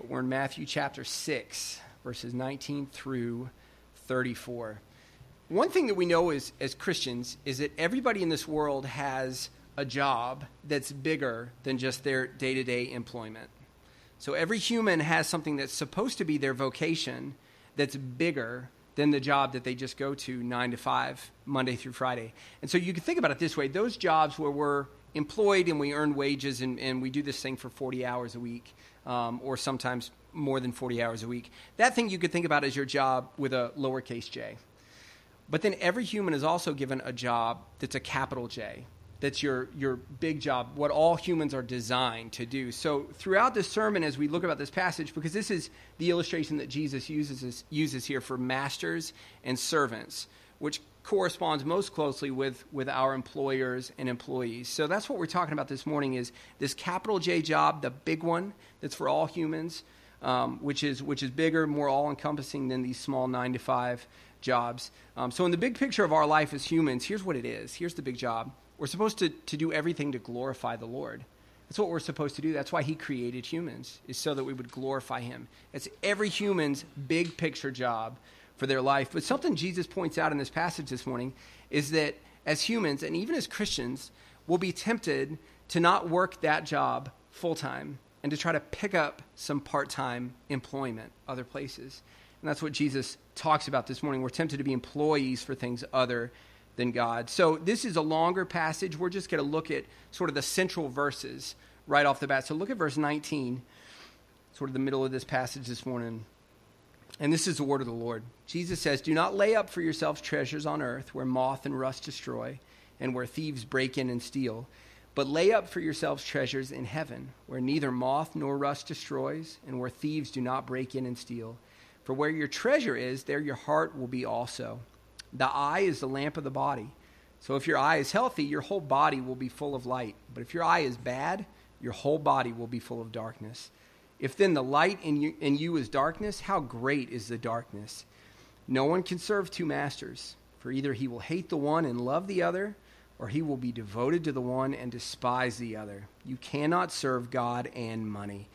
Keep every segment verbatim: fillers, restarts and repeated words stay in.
We're in Matthew chapter six, verses nineteen through thirty-four. One thing that we know is, as Christians is that everybody in this world has a job that's bigger than just their day-to-day employment. So every human has something that's supposed to be their vocation that's bigger than the job that they just go to nine to five, Monday through Friday. And so you can think about it this way. Those jobs where we're employed and we earn wages and, and we do this thing for forty hours a week, um, or sometimes more than forty hours a week, that thing you could think about as your job with a lowercase j. But then every human is also given a job that's a capital J. That's your, your big job, what all humans are designed to do. So throughout this sermon, as we look about this passage, because this is the illustration that Jesus uses, uses here for masters and servants, which corresponds most closely with, with our employers and employees. So that's what we're talking about this morning is this capital J job, the big one that's for all humans, um, which is which is bigger, more all-encompassing than these small nine to five jobs. Um, so in the big picture of our life as humans, here's what it is. Here's the big job. We're supposed to, to do everything to glorify the Lord. That's what we're supposed to do. That's why he created humans, is so that we would glorify him. It's every human's big picture job for their life. But something Jesus points out in this passage this morning is that as humans, and even as Christians, we'll be tempted to not work that job full-time and to try to pick up some part-time employment other places. And that's what Jesus talks about this morning. We're tempted to be employees for things other than God. So this is a longer passage. We're just going to look at sort of the central verses right off the bat. So look at verse nineteen, sort of the middle of this passage this morning. And this is the word of the Lord. Jesus says, "Do not lay up for yourselves treasures on earth where moth and rust destroy and where thieves break in and steal. But lay up for yourselves treasures in heaven where neither moth nor rust destroys and where thieves do not break in and steal. For where your treasure is, there your heart will be also. The eye is the lamp of the body. So if your eye is healthy, your whole body will be full of light. But if your eye is bad, your whole body will be full of darkness. If then the light in you, in you is darkness, how great is the darkness? No one can serve two masters, for either he will hate the one and love the other, or he will be devoted to the one and despise the other. You cannot serve God and money."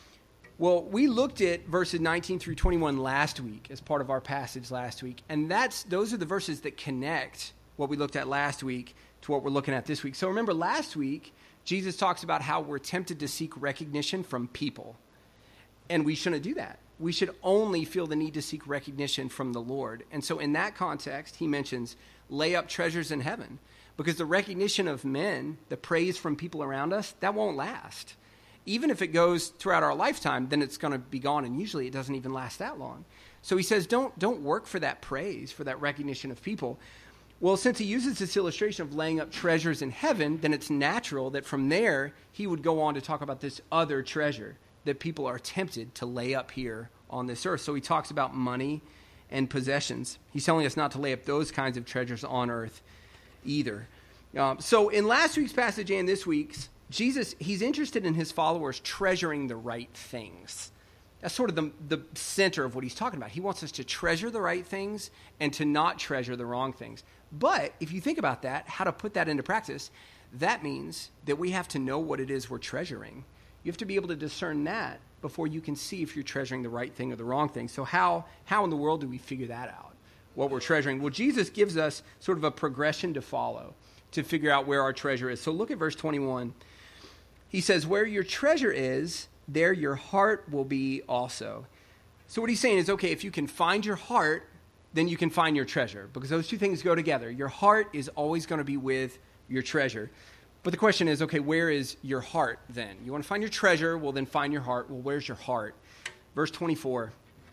Well, we looked at verses nineteen through twenty-one last week as part of our passage last week, and that's those are the verses that connect what we looked at last week to what we're looking at this week. So remember, last week, Jesus talks about how we're tempted to seek recognition from people, and we shouldn't do that. We should only feel the need to seek recognition from the Lord. And so in that context, he mentions lay up treasures in heaven, because the recognition of men, the praise from people around us, that won't last. Even if it goes throughout our lifetime, then it's going to be gone, and usually it doesn't even last that long. So he says, don't, don't work for that praise, for that recognition of people. Well, since he uses this illustration of laying up treasures in heaven, then it's natural that from there he would go on to talk about this other treasure that people are tempted to lay up here on this earth. So he talks about money and possessions. He's telling us not to lay up those kinds of treasures on earth either. Um, so in last week's passage and this week's, Jesus, he's interested in his followers treasuring the right things. That's sort of the, the center of what he's talking about. He wants us to treasure the right things and to not treasure the wrong things. But if you think about that, how to put that into practice, that means that we have to know what it is we're treasuring. You have to be able to discern that before you can see if you're treasuring the right thing or the wrong thing. So how, how in the world do we figure that out, what we're treasuring? Well, Jesus gives us sort of a progression to follow to figure out where our treasure is. So look at verse twenty-one. He says, "Where your treasure is, there your heart will be also." So what he's saying is, okay, if you can find your heart, then you can find your treasure, because those two things go together. Your heart is always going to be with your treasure. But the question is, okay, where is your heart then? You want to find your treasure, well, then find your heart. Well, where's your heart? Verse twenty-four,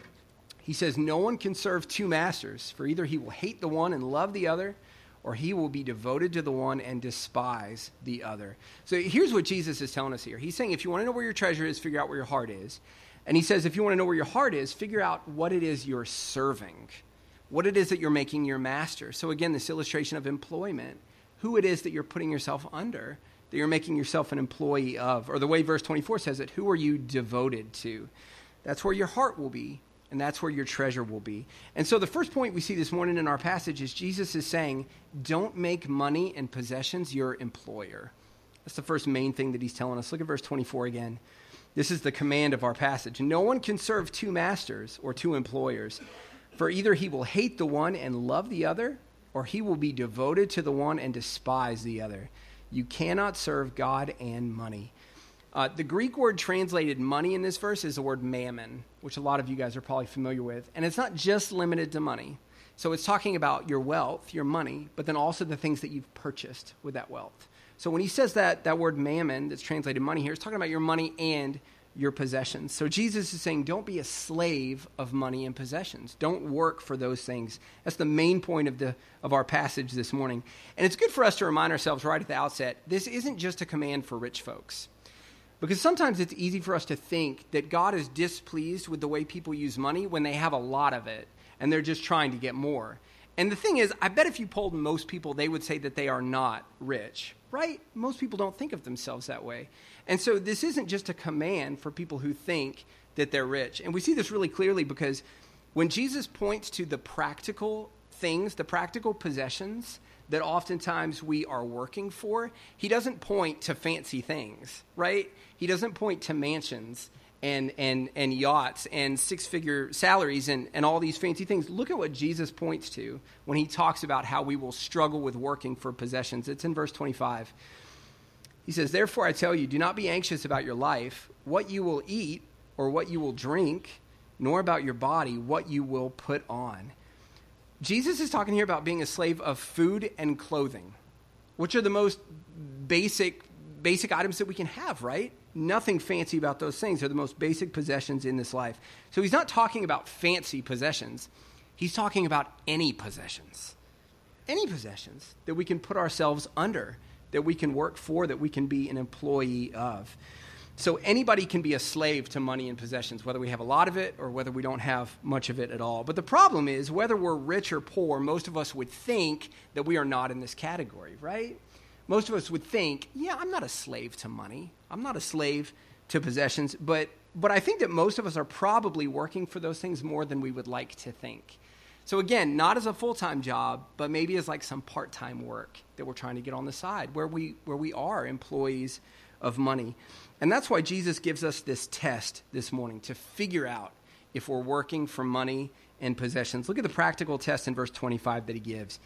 he says, "No one can serve two masters, for either he will hate the one and love the other, or he will be devoted to the one and despise the other." So here's what Jesus is telling us here. He's saying if you want to know where your treasure is, figure out where your heart is. And he says if you want to know where your heart is, figure out what it is you're serving, what it is that you're making your master. So again, this illustration of employment, who it is that you're putting yourself under, that you're making yourself an employee of. Or the way verse twenty-four says it, who are you devoted to? That's where your heart will be. And that's where your treasure will be. And so the first point we see this morning in our passage is Jesus is saying, don't make money and possessions your employer. That's the first main thing that he's telling us. Look at verse twenty-four again. This is the command of our passage. No one can serve two masters or two employers, for either he will hate the one and love the other, or he will be devoted to the one and despise the other. You cannot serve God and money. Uh, the Greek word translated money in this verse is the word mammon, which a lot of you guys are probably familiar with. And it's not just limited to money. So it's talking about your wealth, your money, but then also the things that you've purchased with that wealth. So when he says that, that word mammon that's translated money here, it's talking about your money and your possessions. So Jesus is saying, don't be a slave of money and possessions. Don't work for those things. That's the main point of the of our passage this morning. And it's good for us to remind ourselves right at the outset, this isn't just a command for rich folks. Because sometimes it's easy for us to think that God is displeased with the way people use money when they have a lot of it and they're just trying to get more. And the thing is, I bet if you polled most people, they would say that they are not rich, right? Most people don't think of themselves that way. And so this isn't just a command for people who think that they're rich. And we see this really clearly because when Jesus points to the practical things, the practical possessions that oftentimes we are working for, he doesn't point to fancy things, right? He doesn't point to mansions and and and yachts and six-figure salaries and, and all these fancy things. Look at what Jesus points to when he talks about how we will struggle with working for possessions. It's in verse twenty-five. He says, therefore I tell you, do not be anxious about your life, what you will eat or what you will drink, nor about your body, what you will put on. Jesus is talking here about being a slave of food and clothing, which are the most basic basic items that we can have, right? Nothing fancy about those things. They're the most basic possessions in this life. So he's not talking about fancy possessions. He's talking about any possessions. Any possessions that we can put ourselves under, that we can work for, that we can be an employee of. So anybody can be a slave to money and possessions, whether we have a lot of it or whether we don't have much of it at all. But the problem is, whether we're rich or poor, most of us would think that we are not in this category, right? Most of us would think, yeah, I'm not a slave to money. I'm not a slave to possessions. But but I think that most of us are probably working for those things more than we would like to think. So again, not as a full-time job, but maybe as like some part-time work that we're trying to get on the side, where we where we are employees of money. And that's why Jesus gives us this test this morning to figure out if we're working for money and possessions. Look at the practical test in verse twenty-five that he gives.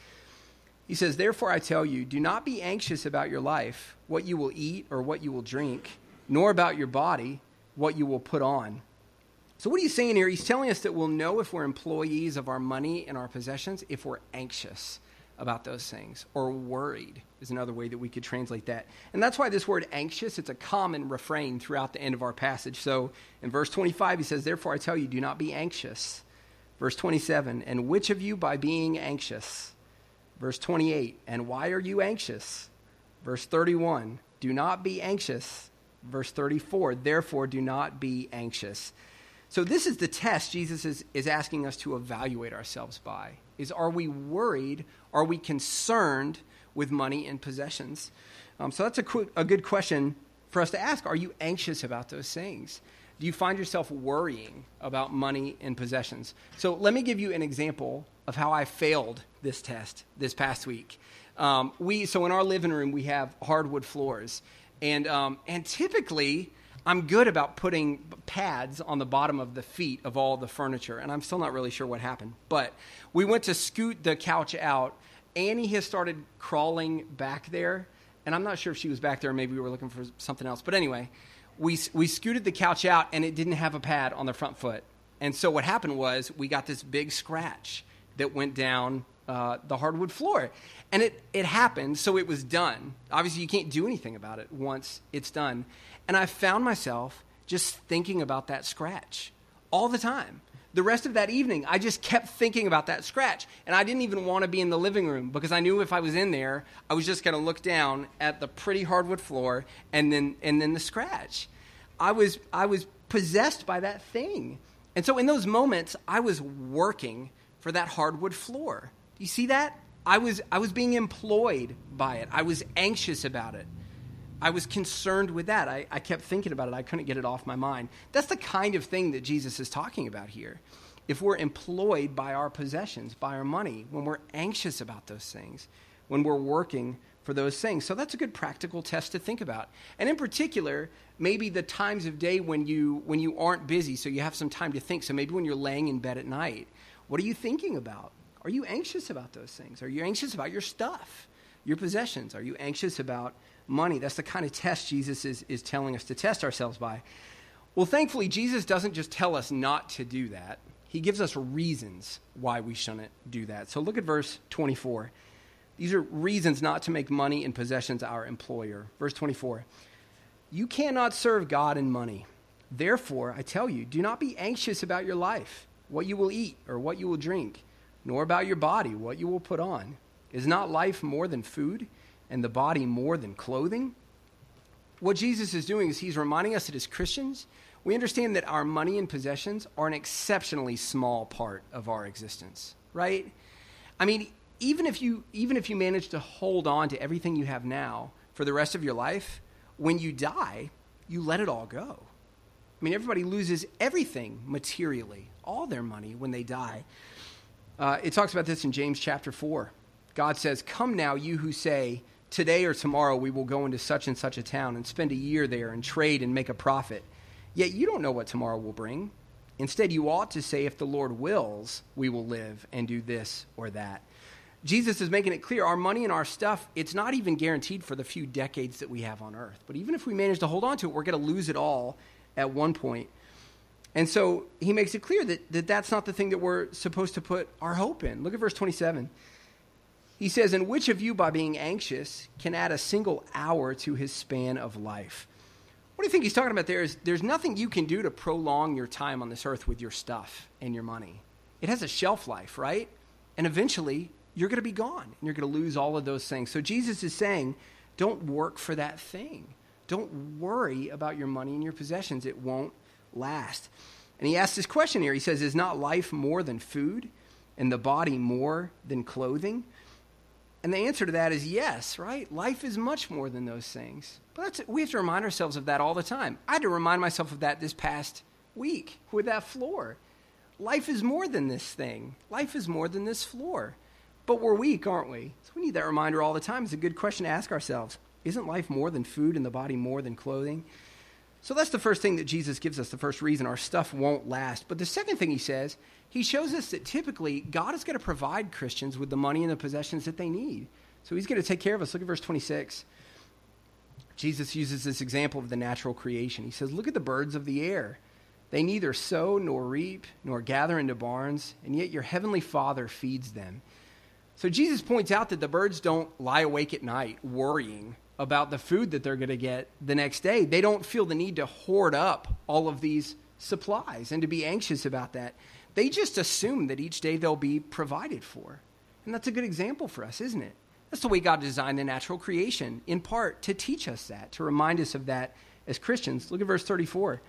He says, therefore I tell you, do not be anxious about your life, what you will eat or what you will drink, nor about your body, what you will put on. So what he's saying here, he's telling us that we'll know if we're employees of our money and our possessions if we're anxious about those things, or worried is another way that we could translate that. And that's why this word anxious, it's a common refrain throughout the end of our passage. So in verse twenty-five, he says, therefore I tell you, do not be anxious. Verse twenty-seven, and which of you by being anxious? Verse twenty-eight, and why are you anxious? Verse thirty-one, do not be anxious. Verse thirty-four, therefore do not be anxious. So this is the test Jesus is, is asking us to evaluate ourselves by. Is are we worried? Are we concerned with money and possessions? Um, so that's a, qu- a good question for us to ask. Are you anxious about those things? Do you find yourself worrying about money and possessions? So let me give you an example of how I failed this test this past week. Um, we so in our living room we have hardwood floors, and um, and typically I'm good about putting pads on the bottom of the feet of all the furniture, and I'm still not really sure what happened. But we went to scoot the couch out. Annie has started crawling back there, and I'm not sure if she was back there or maybe we were looking for something else. But anyway, we we scooted the couch out, and it didn't have a pad on the front foot. And so what happened was we got this big scratch that went down uh, the hardwood floor. And it, it happened, so it was done. Obviously, you can't do anything about it once it's done. And I found myself just thinking about that scratch all the time. The rest of that evening, I just kept thinking about that scratch. And I didn't even want to be in the living room because I knew if I was in there, I was just going to look down at the pretty hardwood floor and then and then the scratch. I was I was possessed by that thing. And so in those moments, I was working for that hardwood floor. Do you see that? I was I was being employed by it. I was anxious about it. I was concerned with that. I, I kept thinking about it. I couldn't get it off my mind. That's the kind of thing that Jesus is talking about here. If we're employed by our possessions, by our money, when we're anxious about those things, when we're working for for those things. So that's a good practical test to think about. And in particular, maybe the times of day when you when you aren't busy, so you have some time to think. So maybe when you're laying in bed at night, what are you thinking about? Are you anxious about those things? Are you anxious about your stuff, your possessions? Are you anxious about money? That's the kind of test Jesus is, is telling us to test ourselves by. Well, thankfully, Jesus doesn't just tell us not to do that. He gives us reasons why we shouldn't do that. So look at verse twenty-four. These are reasons not to make money and possessions our employer. Verse twenty-four. You cannot serve God and money. Therefore, I tell you, do not be anxious about your life, what you will eat or what you will drink, nor about your body, what you will put on. Is not life more than food, and the body more than clothing? What Jesus is doing is he's reminding us that as Christians, we understand that our money and possessions are an exceptionally small part of our existence, right? I mean, even if you even if you manage to hold on to everything you have now for the rest of your life, when you die, you let it all go. I mean, everybody loses everything materially, all their money when they die. Uh, it talks about this in James chapter four. God says, "Come now, you who say, today or tomorrow we will go into such and such a town and spend a year there and trade and make a profit. Yet you don't know what tomorrow will bring. Instead, you ought to say, if the Lord wills, we will live and do this or that." Jesus is making it clear our money and our stuff, it's not even guaranteed for the few decades that we have on earth. But even if we manage to hold on to it, we're going to lose it all at one point. And so he makes it clear that, that that's not the thing that we're supposed to put our hope in. Look at verse twenty-seven. He says, "And which of you, by being anxious, can add a single hour to his span of life?" What do you think he's talking about there is there's nothing you can do to prolong your time on this earth with your stuff and your money. It has a shelf life, right? And eventually, you're going to be gone, and you're going to lose all of those things. So Jesus is saying, don't work for that thing. Don't worry about your money and your possessions. It won't last. And he asks this question here. He says, is not life more than food, and the body more than clothing? And the answer to that is yes, right? Life is much more than those things. But that's, we have to remind ourselves of that all the time. I had to remind myself of that this past week with that floor. Life is more than this thing. Life is more than this floor. But we're weak, aren't we? So we need that reminder all the time. It's a good question to ask ourselves. Isn't life more than food and the body more than clothing? So that's the first thing that Jesus gives us, the first reason our stuff won't last. But the second thing he says, he shows us that typically God is going to provide Christians with the money and the possessions that they need. So he's going to take care of us. Look at verse twenty-six. Jesus uses this example of the natural creation. He says, look at the birds of the air. They neither sow nor reap nor gather into barns, and yet your heavenly Father feeds them. So Jesus points out that the birds don't lie awake at night worrying about the food that they're going to get the next day. They don't feel the need to hoard up all of these supplies and to be anxious about that. They just assume that each day they'll be provided for. And that's a good example for us, isn't it? That's the way God designed the natural creation, in part to teach us that, to remind us of that as Christians. Look at verse thirty-four.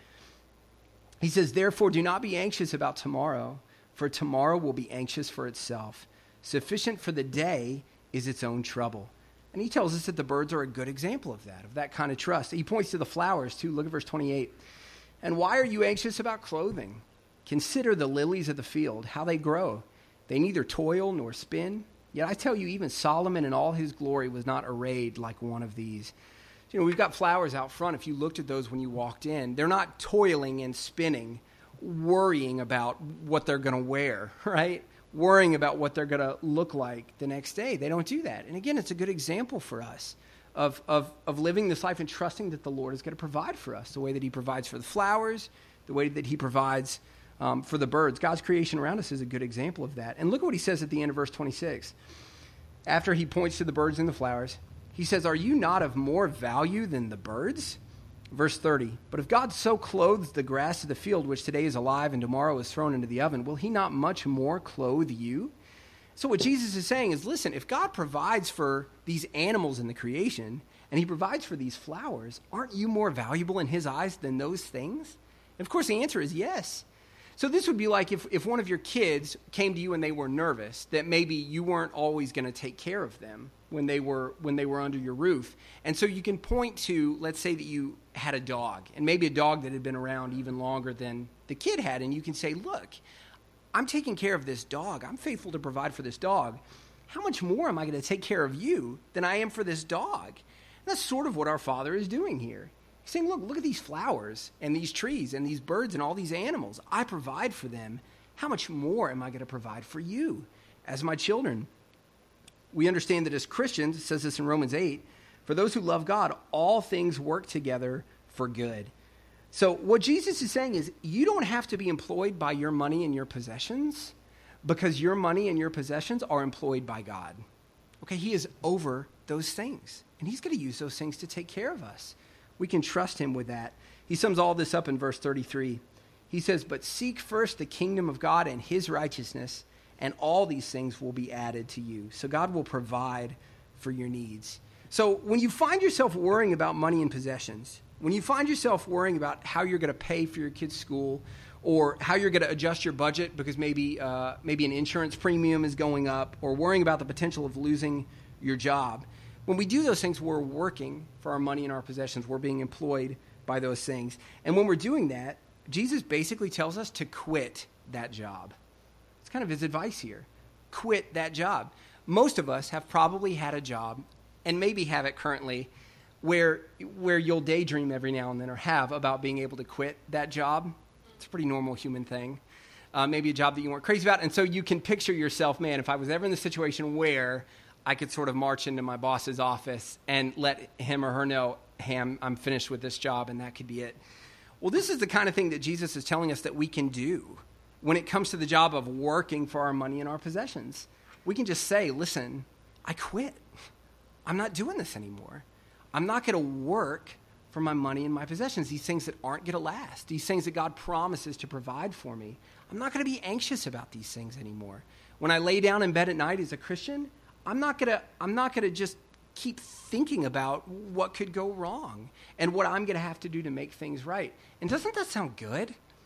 He says, therefore, do not be anxious about tomorrow, for tomorrow will be anxious for itself. Sufficient for the day is its own trouble. And he tells us that the birds are a good example of that, of that kind of trust. He points to the flowers, too. Look at verse twenty-eight. And why are you anxious about clothing? Consider the lilies of the field, how they grow. They neither toil nor spin. Yet I tell you, even Solomon in all his glory was not arrayed like one of these. You know, we've got flowers out front. If you looked at those when you walked in, they're not toiling and spinning, worrying about what they're going to wear, right? Worrying about what they're going to look like the next day. They don't do that. And again, it's a good example for us of, of, of living this life and trusting that the Lord is going to provide for us, the way that he provides for the flowers, the way that he provides um, for the birds. God's creation around us is a good example of that. And look at what he says at the end of verse twenty-six. After he points to the birds and the flowers, he says, are you not of more value than the birds? Verse thirty, but if God so clothes the grass of the field, which today is alive and tomorrow is thrown into the oven, will he not much more clothe you? So what Jesus is saying is, listen, if God provides for these animals in the creation, and he provides for these flowers, aren't you more valuable in his eyes than those things? And of course, the answer is yes. So this would be like if, if one of your kids came to you and they were nervous, that maybe you weren't always going to take care of them when they were when they were under your roof. And so you can point to, let's say that you had a dog, and maybe a dog that had been around even longer than the kid had, and you can say, look, I'm taking care of this dog. I'm faithful to provide for this dog. how much more am I going to take care of you than I am for this dog? And that's sort of what our Father is doing here. He's saying, look, look at these flowers and these trees and these birds and all these animals. I provide for them. How much more am I going to provide for you as my children? We understand that as Christians, it says this in Romans eight, for those who love God, all things work together for good. So what Jesus is saying is you don't have to be employed by your money and your possessions because your money and your possessions are employed by God. Okay, he is over those things, and he's going to use those things to take care of us. We can trust him with that. He sums all this up in verse thirty-three. He says, but seek first the kingdom of God and his righteousness, and all these things will be added to you. So God will provide for your needs. So when you find yourself worrying about money and possessions, when you find yourself worrying about how you're going to pay for your kid's school, or how you're going to adjust your budget because maybe uh, maybe an insurance premium is going up, or worrying about the potential of losing your job, when we do those things, we're working for our money and our possessions. We're being employed by those things. And when we're doing that, Jesus basically tells us to quit that job. It's kind of his advice here. Quit that job. Most of us have probably had a job, and maybe have it currently, where where you'll daydream every now and then, or have, about being able to quit that job. It's a pretty normal human thing. Uh, maybe a job that you weren't crazy about. And so you can picture yourself, man, if I was ever in the situation where I could sort of march into my boss's office and let him or her know, hey, I'm, I'm finished with this job, and that could be it. Well, this is the kind of thing that Jesus is telling us that we can do when it comes to the job of working for our money and our possessions. We can just say, listen, I quit. I'm not doing this anymore. I'm not going to work for my money and my possessions, these things that aren't going to last, these things that God promises to provide for me. I'm not going to be anxious about these things anymore. When I lay down in bed at night as a Christian, I'm not going to I'm not going to just keep thinking about what could go wrong and what I'm going to have to do to make things right. And doesn't that sound good?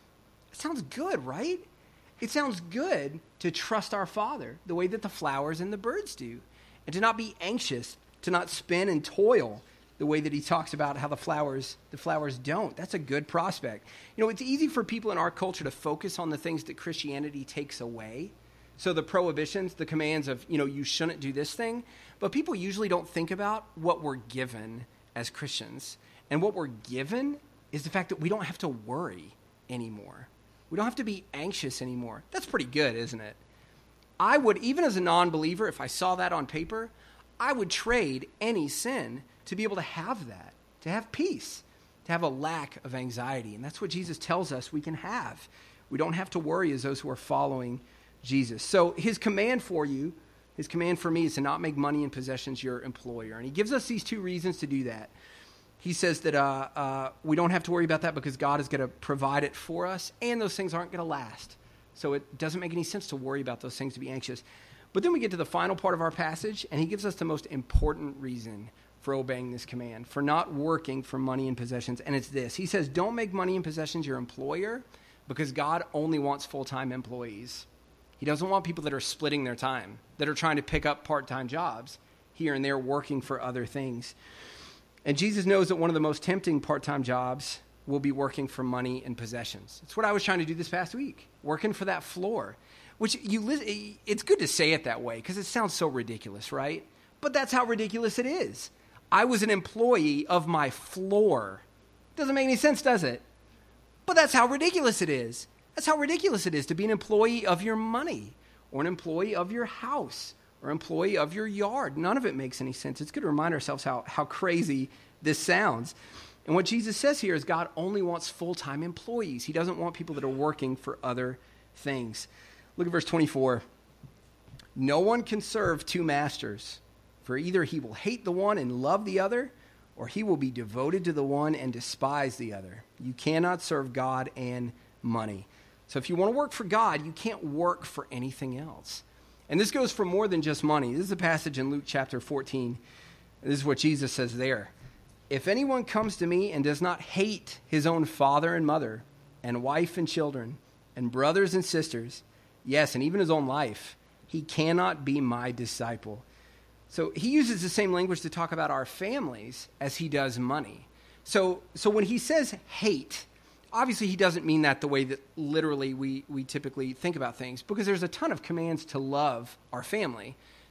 It sounds good, right? It sounds good to trust our Father the way that the flowers and the birds do, and to not be anxious, to not spin and toil the way that he talks about how the flowers the flowers don't. That's a good prospect. You know, it's easy for people in our culture to focus on the things that Christianity takes away. So the prohibitions, the commands of, you know, you shouldn't do this thing. But people usually don't think about what we're given as Christians. And what we're given is the fact that we don't have to worry anymore. We don't have to be anxious anymore. That's pretty good, isn't it? I would, even as a non-believer, if I saw that on paper, I would trade any sin to be able to have that, to have peace, to have a lack of anxiety. And that's what Jesus tells us we can have. We don't have to worry as those who are following Jesus. So his command for you, his command for me is to not make money and possessions your employer. And he gives us these two reasons to do that. He says that uh, uh, we don't have to worry about that because God is going to provide it for us, and those things aren't going to last. So it doesn't make any sense to worry about those things, to be anxious. But then we get to the final part of our passage, and he gives us the most important reason for obeying this command, for not working for money and possessions, and it's this. He says, don't make money and possessions your employer because God only wants full-time employees. He doesn't want people that are splitting their time, that are trying to pick up part-time jobs here and there, working for other things. And Jesus knows that one of the most tempting part-time jobs will be working for money and possessions. It's what I was trying to do this past week, working for that floor, which you it's good to say it that way because it sounds so ridiculous, right? But that's how ridiculous it is. I was an employee of my floor. Doesn't make any sense, does it? But that's how ridiculous it is. That's how ridiculous it is to be an employee of your money, or an employee of your house, or employee of your yard. None of it makes any sense. It's good to remind ourselves how, how crazy this sounds. And what Jesus says here is God only wants full-time employees. He doesn't want people that are working for other things. Look at verse twenty-four. No one can serve two masters, for either he will hate the one and love the other, or he will be devoted to the one and despise the other. You cannot serve God and money. So if you want to work for God, you can't work for anything else. And this goes for more than just money. This is a passage in Luke chapter fourteen. This is what Jesus says there. If anyone comes to me and does not hate his own father and mother, and wife and children, and brothers and sisters, yes, and even his own life, he cannot be my disciple. So he uses the same language to talk about our families as he does money. So, so when he says hate, obviously he doesn't mean that the way that literally we, we typically think about things, because there's a ton of commands to love our family,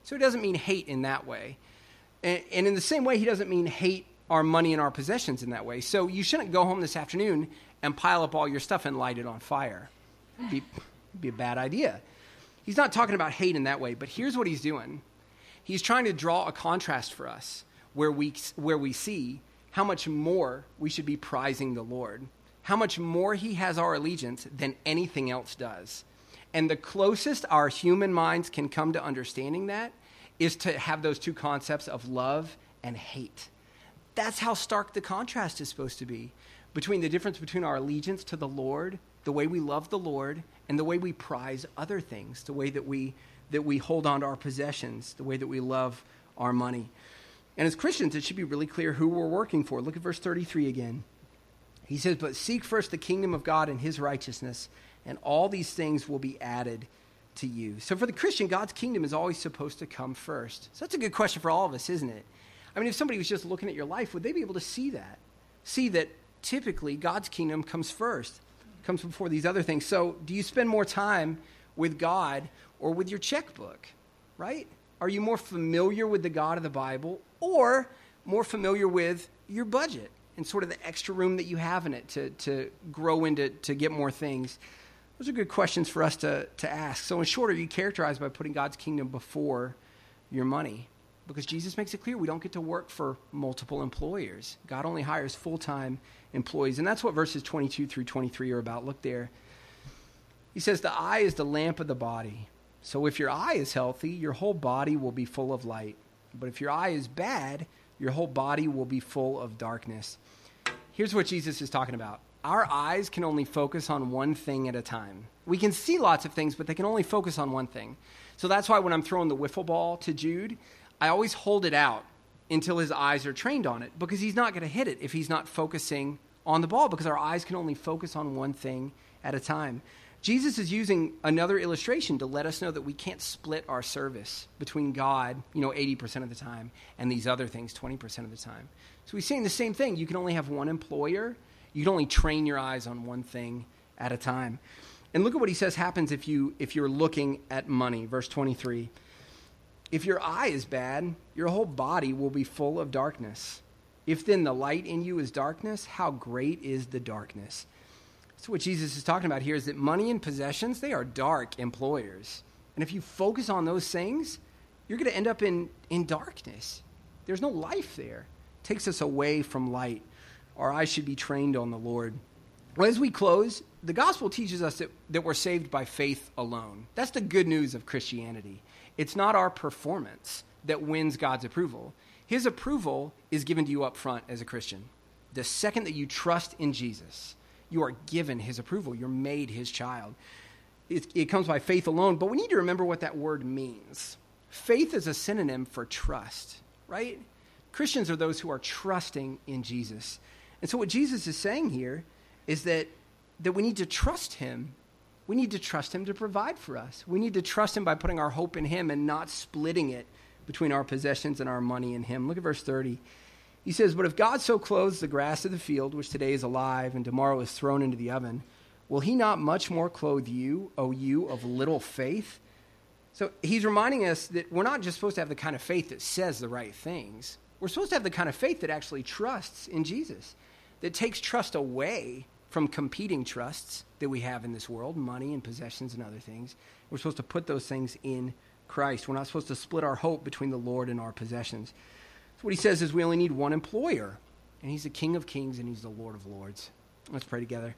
So he doesn't mean hate in that way. And, and in the same way, he doesn't mean hate our money and our possessions in that way. So you shouldn't go home this afternoon and pile up all your stuff and light it on fire. It'd be, it'd be a bad idea. He's not talking about hate in that way, but here's what he's doing. He's trying to draw a contrast for us where we, where we see how much more we should be prizing the Lord, how much more he has our allegiance than anything else does. And the closest our human minds can come to understanding that is to have those two concepts of love and hate. That's how stark the contrast is supposed to be between the difference between our allegiance to the Lord, the way we love the Lord, and the way we prize other things, the way that we that we hold on to our possessions, the way that we love our money. And as Christians, it should be really clear who we're working for. Look at verse thirty-three again. He says, "But seek first the kingdom of God and his righteousness, and all these things will be added to you." So for the Christian, God's kingdom is always supposed to come first. So that's a good question for all of us, isn't it? I mean, if somebody was just looking at your life, would they be able to see that? See that typically God's kingdom comes first, comes before these other things. So do you spend more time with God or with your checkbook, right? Are you more familiar with the God of the Bible or more familiar with your budget and sort of the extra room that you have in it to, to grow into, to get more things? Those are good questions for us to, to ask. So in short, are you characterized by putting God's kingdom before your money? Because Jesus makes it clear we don't get to work for multiple employers. God only hires full-time employees. And that's what verses twenty-two through twenty-three are about. Look there. He says, "The eye is the lamp of the body. So if your eye is healthy, your whole body will be full of light. But if your eye is bad, your whole body will be full of darkness." Here's what Jesus is talking about. Our eyes can only focus on one thing at a time. We can see lots of things, but they can only focus on one thing. So that's why when I'm throwing the wiffle ball to Jude, I always hold it out until his eyes are trained on it, because he's not going to hit it if he's not focusing on the ball, because our eyes can only focus on one thing at a time. Jesus is using another illustration to let us know that we can't split our service between God, you know, eighty percent of the time, and these other things twenty percent of the time. So he's saying the same thing. You can only have one employer. You can only train your eyes on one thing at a time. And look at what he says happens if, you, if you're looking at money. Verse twenty-three. "If your eye is bad, your whole body will be full of darkness. If then the light in you is darkness, how great is the darkness?" So what Jesus is talking about here is that money and possessions, they are dark employers. And if you focus on those things, you're going to end up in, in darkness. There's no life there. It takes us away from light. Our eyes should be trained on the Lord. Well, as we close, the gospel teaches us that, that we're saved by faith alone. That's the good news of Christianity. It's not our performance that wins God's approval. His approval is given to you up front as a Christian. The second that you trust in Jesus, you are given his approval. You're made his child. It, it comes by faith alone, but we need to remember what that word means. Faith is a synonym for trust, right? Christians are those who are trusting in Jesus. And so what Jesus is saying here is that, that we need to trust him. We need to trust him to provide for us. We need to trust him by putting our hope in him and not splitting it between our possessions and our money and him. Look at verse thirty. He says, "But if God so clothes the grass of the field, which today is alive and tomorrow is thrown into the oven, will he not much more clothe you, O you of little faith?" So he's reminding us that we're not just supposed to have the kind of faith that says the right things. We're supposed to have the kind of faith that actually trusts in Jesus, that takes trust away from competing trusts that we have in this world, money and possessions and other things. We're supposed to put those things in Christ. We're not supposed to split our hope between the Lord and our possessions. So what he says is we only need one employer, and he's the King of Kings and he's the Lord of Lords. Let's pray together.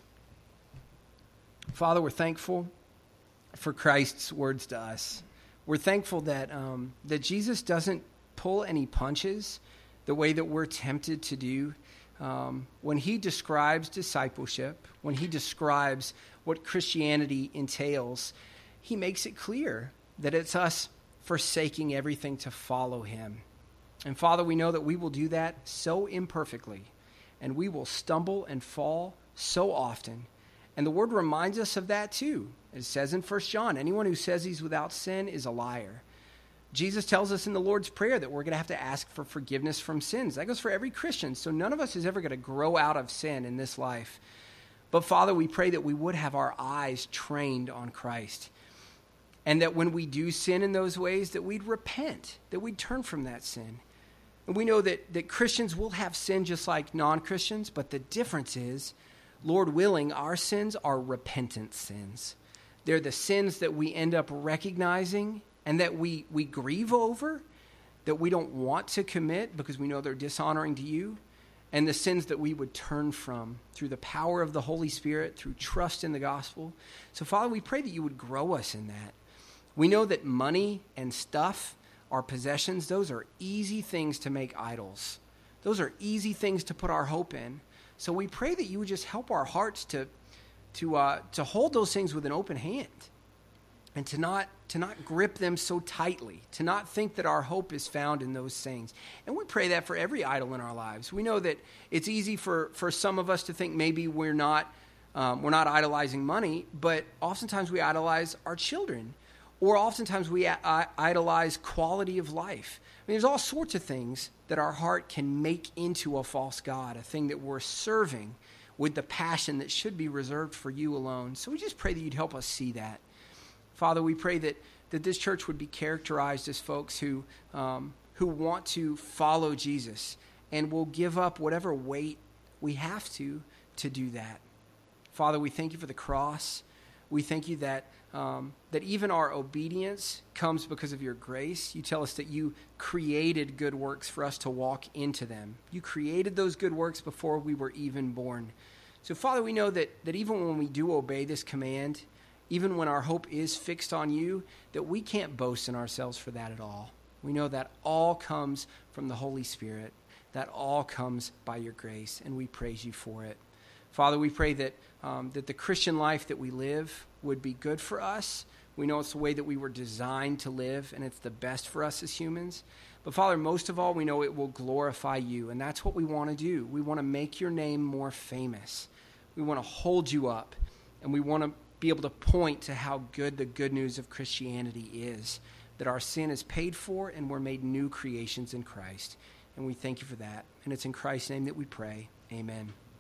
Father, we're thankful for Christ's words to us. We're thankful that um, that Jesus doesn't pull any punches the way that we're tempted to do. Um, when he describes discipleship, when he describes what Christianity entails, he makes it clear that it's us forsaking everything to follow him. And Father, we know that we will do that so imperfectly, and we will stumble and fall so often. And the word reminds us of that too. It says in First John, anyone who says he's without sin is a liar. Jesus tells us in the Lord's Prayer that we're going to have to ask for forgiveness from sins. That goes for every Christian. So none of us is ever going to grow out of sin in this life. But Father, we pray that we would have our eyes trained on Christ. And that when we do sin in those ways, that we'd repent, that we'd turn from that sin. And we know that, that Christians will have sin just like non-Christians, but the difference is, Lord willing, our sins are repentant sins. They're the sins that we end up recognizing and that we, we grieve over, that we don't want to commit because we know they're dishonoring to you, and the sins that we would turn from through the power of the Holy Spirit, through trust in the gospel. So, Father, we pray that you would grow us in that. We know that money and stuff, our possessions, those are easy things to make idols. Those are easy things to put our hope in. So we pray that you would just help our hearts to to uh, to hold those things with an open hand, and to not to not grip them so tightly, to not think that our hope is found in those things. And we pray that for every idol in our lives. We know that it's easy for, for some of us to think maybe we're not um, we're not idolizing money, but oftentimes we idolize our children. Or oftentimes we idolize quality of life. I mean, there's all sorts of things that our heart can make into a false god, a thing that we're serving with the passion that should be reserved for you alone. So we just pray that you'd help us see that. Father, we pray that, that this church would be characterized as folks who, um, who want to follow Jesus and will give up whatever weight we have to to do that. Father, we thank you for the cross. We thank you that Um, that even our obedience comes because of your grace. You tell us that you created good works for us to walk into them. You created those good works before we were even born. So, Father, we know that, that even when we do obey this command, even when our hope is fixed on you, that we can't boast in ourselves for that at all. We know that all comes from the Holy Spirit. That all comes by your grace, and we praise you for it. Father, we pray that um, that the Christian life that we live would be good for us. We know it's the way that we were designed to live, and it's the best for us as humans. But Father, most of all, we know it will glorify you, and that's what we want to do. We want to make your name more famous. We want to hold you up, and we want to be able to point to how good the good news of Christianity is, that our sin is paid for and we're made new creations in Christ. And we thank you for that. And it's in Christ's name that we pray. Amen.